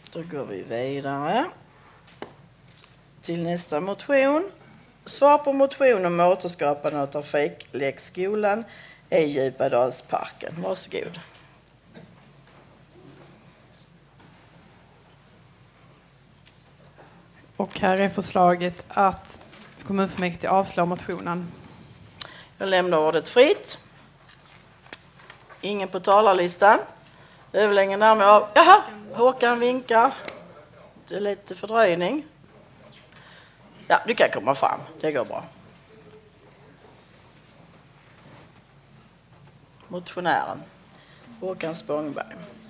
Då går vi vidare till nästa motion. Svar på motion om återskapande av trafiklekskolan i Djupadalsparken. Varsågod. Och här är förslaget att kommunfullmäktige avslår motionen. Jag lämnar ordet fritt. Ingen på talarlistan. Överläggningen därmed av... Jaha, Håkan vinkar. Det är lite fördröjning. Ja, du kan komma fram. Det går bra. Motionären. Håkan Spångberg.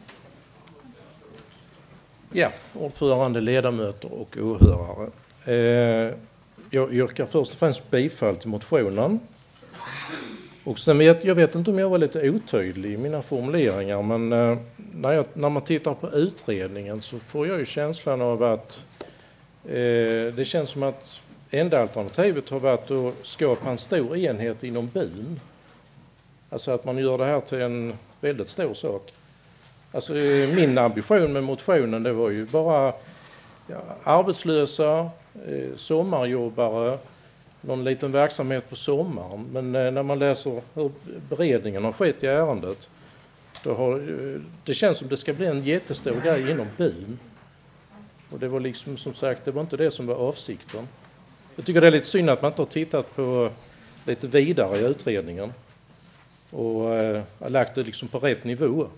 Ja, ordförande, ledamöter och åhörare. Jag yrkar först och främst bifall till motionen. Och sen jag vet inte om jag var lite otydlig i mina formuleringar, men när man tittar på utredningen så får jag ju känslan av att det känns som att enda alternativet har varit att skapa en stor enhet inom byn. Alltså att man gör det här till en väldigt stor sak. Alltså min ambition med motionen, det var ju bara arbetslösa, sommarjobbare, någon liten verksamhet på sommaren. Men när man läser hur beredningen har skett i ärendet, det känns som det ska bli en jättestor grej inom byn. Och det var liksom, som sagt, det var inte det som var avsikten. Jag tycker det är lite synd att man inte har tittat på lite vidare i utredningen och har lagt det liksom på rätt nivå.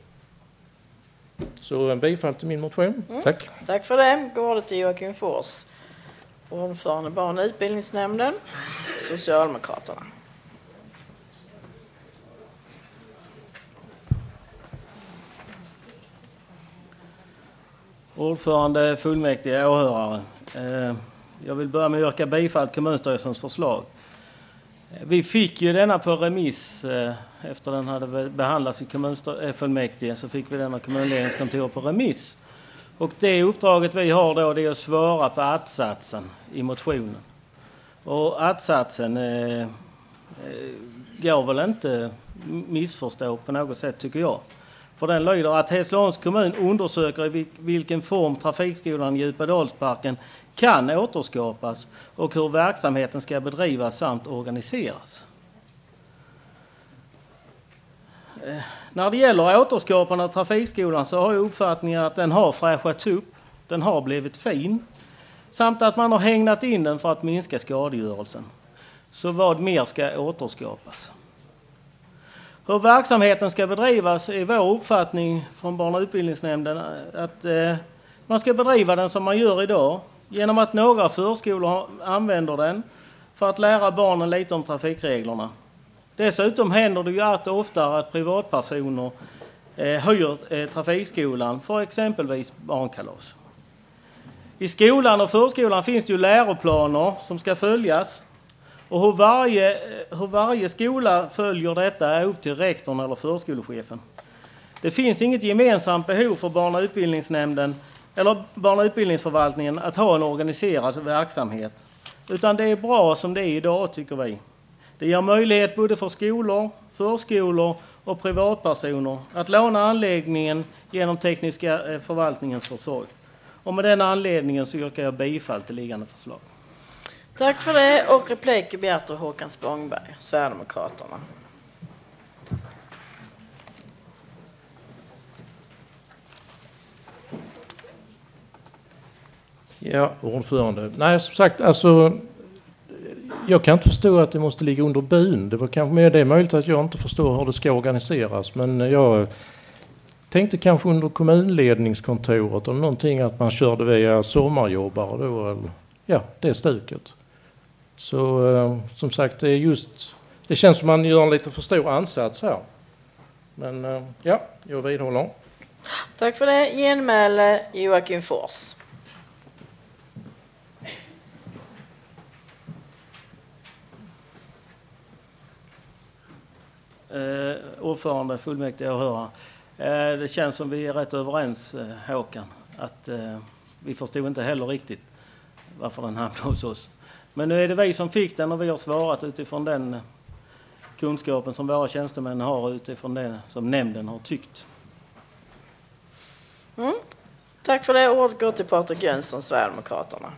Så en bifall till min motion. Tack. Tack för det. Går det till Joakim Fors. Ordförande barn- och utbildningsnämnden. Socialdemokraterna. Ordförande, fullmäktige, åhörare. Jag vill börja med att yrka bifall till kommunstyrelsens förslag. Vi fick ju denna på remiss efter den hade behandlats i kommunfullmäktige, så fick vi denna kommunledningskontor på remiss. Och det uppdraget vi har då, det är att svara på att-satsen i motionen. Och att-satsen går väl inte missförstå på något sätt, tycker jag. För den lyder att Hässleholms kommun undersöker i vilken form trafikskolan i Djupadalsparken kan återskapas och hur verksamheten ska bedrivas samt organiseras. När det gäller återskapande av trafikskolan så har jag uppfattningen att den har fräschats upp, den har blivit fin, samt att man har hängnat in den för att minska skadegörelsen. Så vad mer ska återskapas? Hur verksamheten ska bedrivas är vår uppfattning från barn- och utbildningsnämnden att man ska bedriva den som man gör idag, genom att några förskolor använder den för att lära barnen lite om trafikreglerna. Dessutom händer det ju allt oftare att privatpersoner hyr trafikskolan för exempelvis barnkalas. I skolan och förskolan finns det ju läroplaner som ska följas. Och hur varje skola följer detta är upp till rektorn eller förskolechefen. Det finns inget gemensamt behov för barn- och utbildningsnämnden eller barn- och utbildningsförvaltningen att ha en organiserad verksamhet. Utan det är bra som det är idag, tycker vi. Det ger möjlighet både för skolor, förskolor och privatpersoner att låna anläggningen genom tekniska förvaltningens försorg. Och med den anledningen så yrkar jag bifall till liggande förslag. Tack för det. Och replik begärt av Håkan Spångberg, Sverigedemokraterna. Ja, ordförande. Nej, som sagt, alltså jag kan inte förstå att det måste ligga under byn. Det var kanske mer det möjligt att jag inte förstår hur det ska organiseras, men jag tänkte kanske under kommunledningskontoret eller någonting, att man körde via sommarjobbare då, eller ja, det stuket. Så som sagt, det känns som man gör en lite för stor ansats här. Men ja, jag vidhåller. Tack för det. Genmäle Joakim Fors. Ordförande, fullmäktige och åhörare. Det känns som vi är rätt överens, Håkan, att vi förstod inte heller riktigt varför den hamnade hos oss. Men nu är det vi som fick den och vi har svarat utifrån den kunskapen som våra tjänstemän har utifrån det som nämnden har tyckt. Tack för det. Ordet går till Patrik Jönsson, Sverigedemokraterna.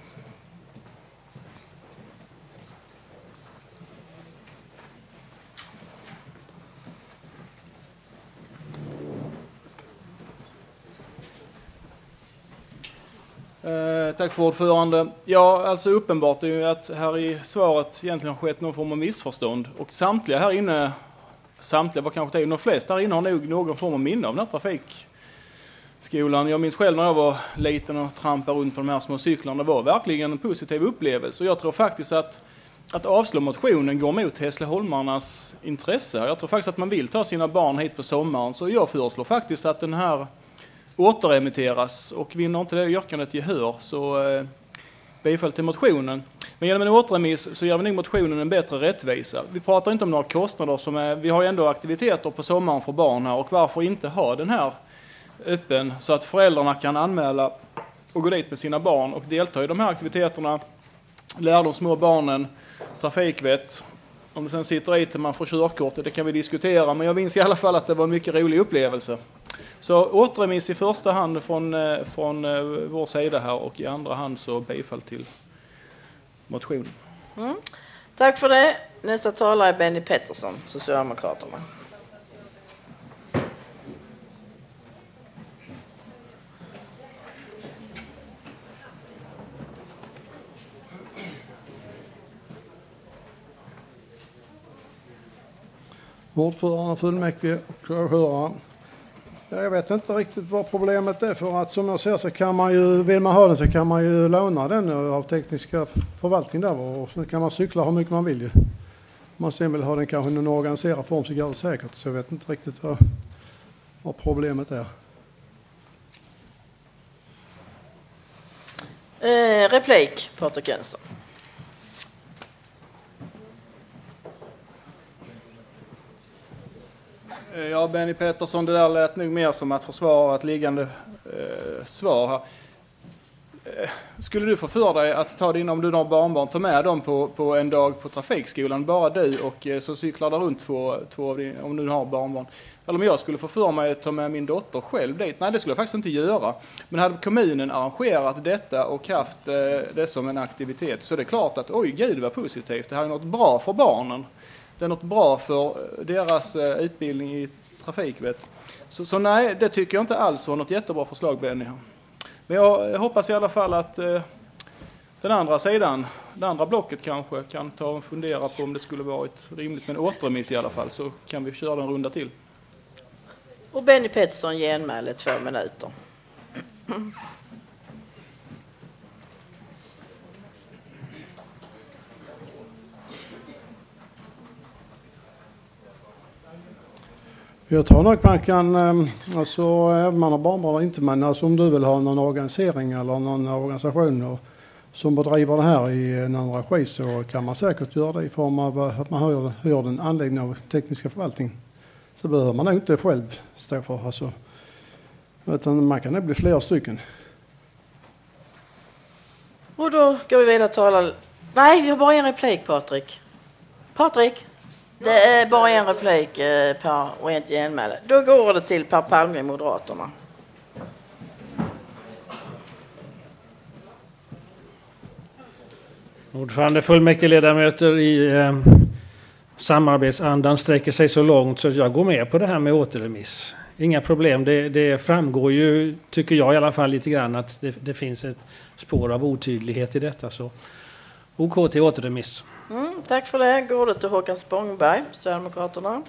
Tack för ordförande. Ja, alltså uppenbart är ju att här i svaret egentligen har skett någon form av missförstånd. Och samtliga här inne, var kanske det är, de flesta här inne har nog någon form av minne av den här trafikskolan. Jag minns själv när jag var liten och trampade runt på de här små cyklarna. Det var verkligen en positiv upplevelse. Och jag tror faktiskt att avslå motionen går mot Hässleholmarnas intresse. Jag tror faktiskt att man vill ta sina barn hit på sommaren. Så jag föreslår faktiskt att den här återremitteras, och vinner inte det yrkandet gehör så bifall till motionen. Men genom en återremiss så gör vi nog motionen en bättre rättvisa. Vi pratar inte om några kostnader vi har ju ändå aktiviteter på sommaren för barn här, och varför inte ha den här öppen så att föräldrarna kan anmäla och gå dit med sina barn och delta i de här aktiviteterna, lära de små barnen trafikvett. Om det sen sitter i till man får körkort, det kan vi diskutera, men jag minns i alla fall att det var en mycket rolig upplevelse. Så återremiss i första hand från vår sida här, och i andra hand så bifall till motionen. Tack för det. Nästa talare är Benny Pettersson, Socialdemokraterna. Ordförande, fullmäktige och åhörare. Jag vet inte riktigt vad problemet är, för att som jag ser så kan man ju, vill man ha den så kan man ju låna den av tekniska förvaltning där, och så kan man cykla hur mycket man vill ju. Om man sen vill ha den kanske i en organiserad form så går det säkert, så jag vet inte riktigt vad problemet är. Replik, Patrik Jönsson. Ja, Benny Pettersson, det där lät nog mer som att försvara ett liggande svar här. Skulle du få för dig att ta din, om du har barnbarn, ta med dem på en dag på trafikskolan, bara du, och så cyklar där runt två av din, om du har barnbarn. Eller om jag skulle få för mig att ta med min dotter själv dit. Nej, det skulle jag faktiskt inte göra. Men hade kommunen arrangerat detta och haft det som en aktivitet, så är det klart att oj gud vad positivt. Det här är något bra för barnen. Det är något bra för deras utbildning i trafikvett. Så nej, det tycker jag inte alls var något jättebra förslag, Benny. Men jag hoppas i alla fall att den andra sidan, det andra blocket kanske kan ta och fundera på om det skulle varit rimligt med en återremiss i alla fall, så kan vi köra en runda till. Och Benny Pettersson genmäler 2 minuter. Jag tror nog man kan, alltså även man har barnbarn inte, men alltså om du vill ha någon organisering eller någon organisation som bedriver det här i en annan regi, så kan man säkert göra det i form av att man hyr en anläggning av tekniska förvaltning. Så behöver man nog inte själv stå för, alltså, utan man kan nog bli flera stycken. Och då går vi vidare och talar. Nej, vi har bara en replik, Patrik. Patrik? Det är bara en replik per och ett genmäle. Då går det till Per Palme, Moderaterna. Ordförande, fullmäktigeledamöter, i samarbetsandan sträcker sig så långt så jag går med på det här med återremiss. Inga problem. Det framgår ju, tycker jag i alla fall, lite grann att det finns ett spår av otydlighet i detta. Så OK till återremiss. Tack för det. Går det till Håkan Spångberg, Sverigedemokraterna.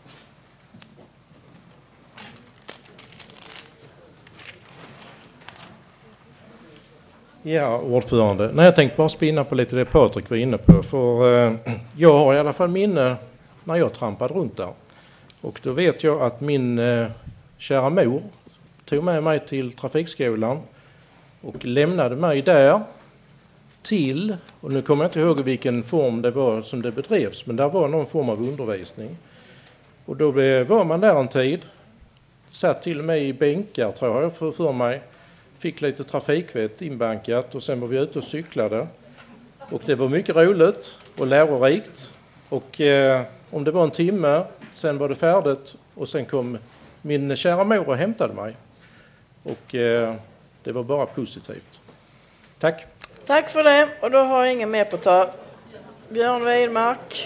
Ja, ordförande. Nej, jag tänkte bara spinna på lite det Patrik var inne på. För jag har i alla fall minne när jag trampade runt där. Och då vet jag att min kära mor tog med mig till trafikskolan och lämnade mig där till, och nu kommer jag inte ihåg vilken form det var som det bedrevs, men där var någon form av undervisning. Och då var man där en tid, satt till och med i bänkar tror jag för mig, fick lite trafikvett inbankat och sen var vi ute och cyklade. Och det var mycket roligt och lärorikt. Och om det var en timme, sen var det färdigt och sen kom min kära mor och hämtade mig. Och Det var bara positivt. Tack. Tack för det. Och då har jag ingen mer på tal. Björn Widmark.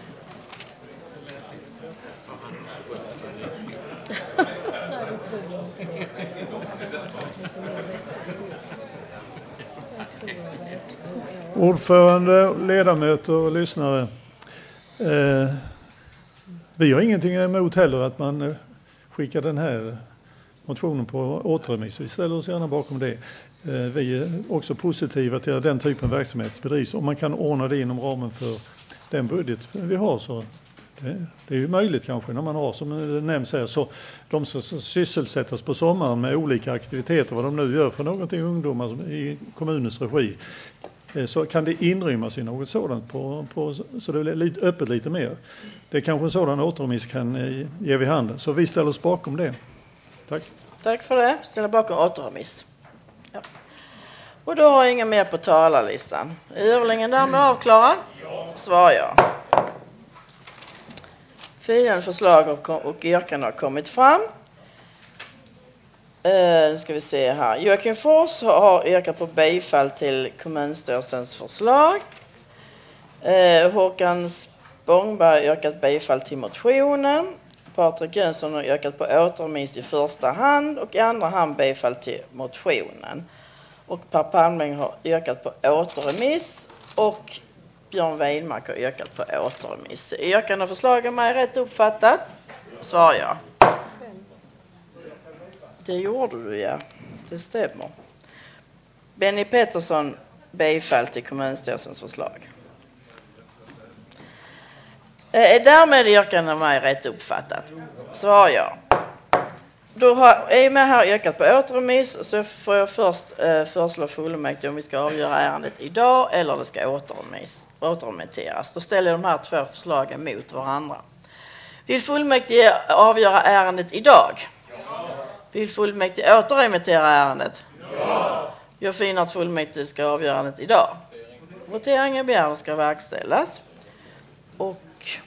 Ordförande, ledamöter och lyssnare. Vi har ingenting emot heller att man skickar den här motionen på återremiss. Vi ställer oss gärna bakom det. Vi är också positiva till att den typen av verksamhet bedrivs. Om man kan ordna det inom ramen för den budget vi har så det är ju möjligt kanske när man har, som det nämns här, så de som sysselsättas på sommaren med olika aktiviteter, vad de nu gör för någonting ungdomar i kommunens regi, så kan det inrymmas i något sådant så det blir öppet lite mer. Det kanske en sådan återremiss kan ge vid handen. Så vi ställer oss bakom det. Tack. Tack för det. Ställer bakom återremiss. Ja. Och då har jag inga mer på talarlistan. Är överläggningen därmed avklarad? Svar ja. Följande förslag och yrkanden har kommit fram. Nu ska vi se här. Joakim Fors har yrkat på bifall till kommunstyrelsens förslag. Håkan Spångberg har yrkat bifall till motionen. Patrik Jönsson har yrkat på återremiss i första hand och i andra hand bifall till motionen. Och Per Palmling har yrkat på återremiss och Björn Widmark har yrkat på återremiss. Yrkande och förslag är mig rätt uppfattat? Svar ja. Det gjorde du, ja. Det stämmer. Benny Pettersson bifall till kommunstyrelsens förslag. Därmed yrkande av mig rätt uppfattat. Svar ja. Då är jag med här yrkat på återremiss, så får jag först föreslå fullmäktige om vi ska avgöra ärendet idag eller det ska återremitteras. Då ställer jag de här två förslagen mot varandra. Vill fullmäktige avgöra ärendet idag? Ja. Vill fullmäktige återremittera ärendet? Ja. Jag finner att fullmäktige ska avgöra ärendet idag. Voteringen begär ska verkställas. Och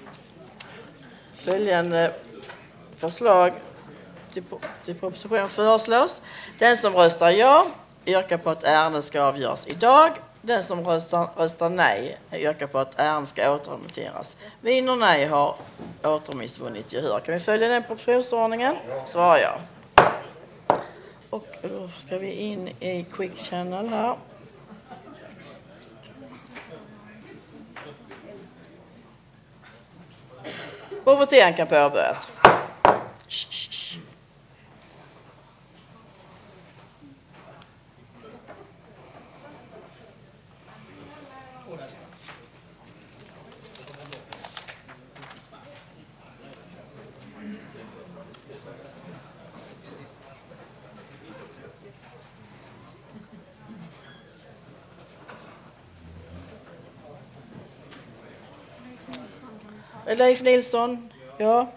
följande förslag till proposition föreslås. Den som röstar ja yrkar på att ärendet ska avgöras idag. Den som röstar nej yrkar på att ärendet ska återremitteras. Vinner nej har återremiss vunnit gehör. Kan vi följa den propositionsordningen? Svar ja. Och då ska vi in i Quick Channel här. Och voteringen kan påbörjas. Leif Nilsson, ja.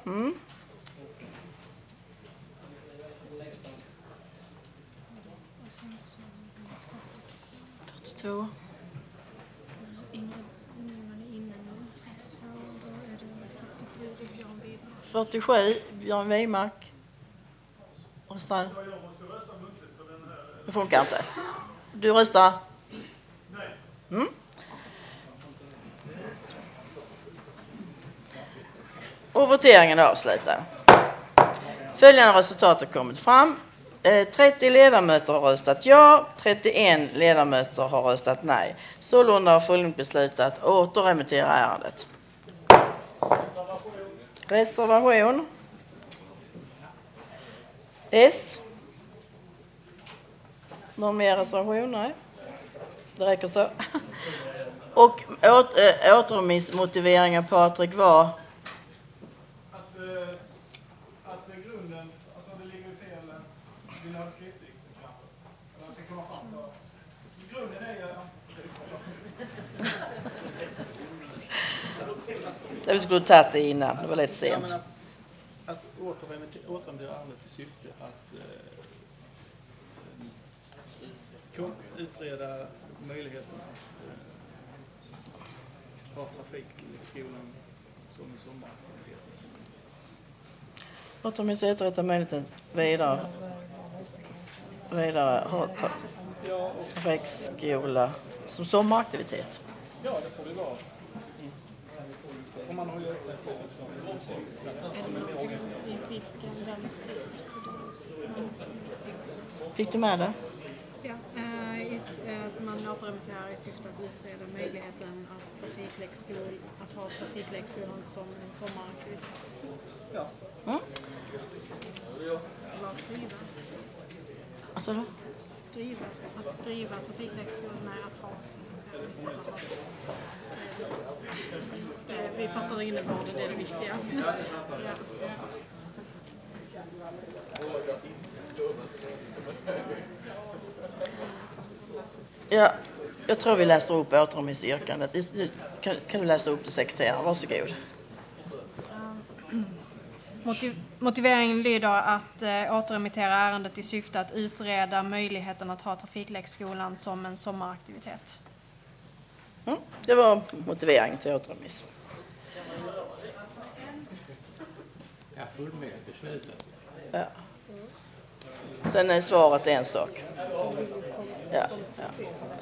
42. 47, Björn Widmark. Röstar. Det funkar inte. Du röstar? Nej. Och voteringen är avslutad. Följande resultat har kommit fram. 30 ledamöter har röstat ja, 31 ledamöter har röstat nej. Sålunda har fullmäktige beslutat att återremittera ärendet. Reservation. S. Någon mer reservation? Nej. Det räcker så. Och återremissmotiveringen, Patrik, var... Att grunden, alltså det ligger fel, vill ha det skriftligt kanske. Eller jag ska komma fram till. Grunden är ju... Vi skulle ha tagit det innan, det var lite sent. Att återremittera ärendet i syfte att utreda möjligheterna att ha trafikskolan som en sommaraktivitet. Återremiss utreda möjligheten vidare. vidare ha trafikskola som sommaraktivitet. Ja, det får det vara. Får man hålla upp Fick du med det? Ja, att man återremitterar i syfte att utreda möjligheten att ha trafikleksskolan som en sommaraktivitet. Ja. Mm. Eller driva. Alltså då? Att driva trafikleksskolan är att ha. Vi fattar innebörden, det är det viktiga. Ja, jag tror vi läser upp återremissyrkandet. Kan du läsa upp det, sekreterare? Varsågod. Motiveringen lyder att återremittera ärendet i syfte att utreda möjligheten att ha trafikleksskolan som en sommaraktivitet. Det var motiveringen till återremiss. Ja, fullmäktigebeslutet. Ja. Sen är svaret en sak. Ja.